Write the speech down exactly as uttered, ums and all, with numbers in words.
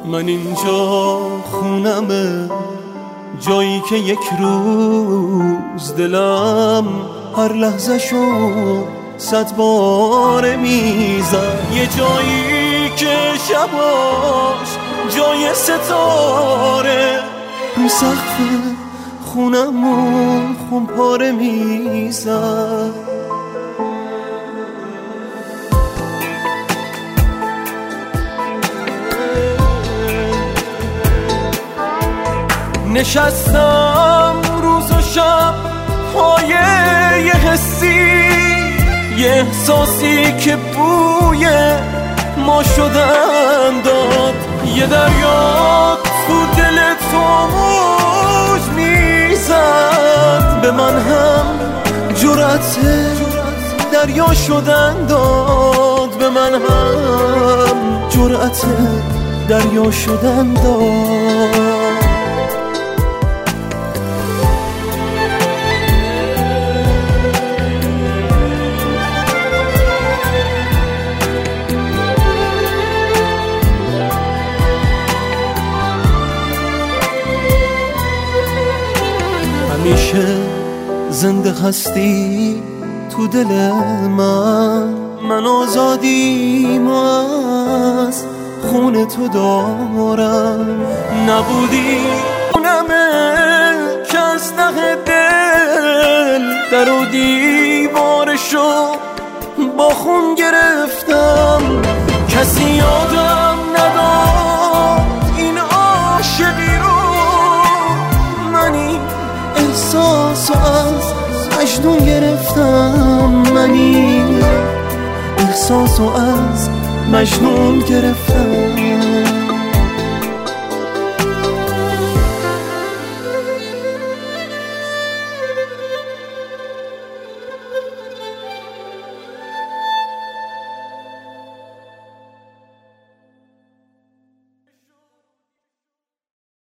من اینجا خونمه، جایی که یک روز دلم هر لحظه شو صد بار میزد. یه جایی که شباش جای ستاره، رو سقف خونمون خمپاره میزد. نشستم روز و شب پای یه حسی، یه احساسی که بوی ما شدن داد. یه دریا تو دل تو موج میزد، به من هم جرأت دریا شدن داد. به من هم جرأت دریا شدن داد. همیشه زنده هستی تو دل من، من آزادیم از خون تو دارم. نبودی اونمه که از ته دل در و دیوارشو با خون گرفتم. کسی یادم نداد این عاشقی رو، منی احساسو از مجنون گرفتم. منی احساسو از مجنون گرفتم.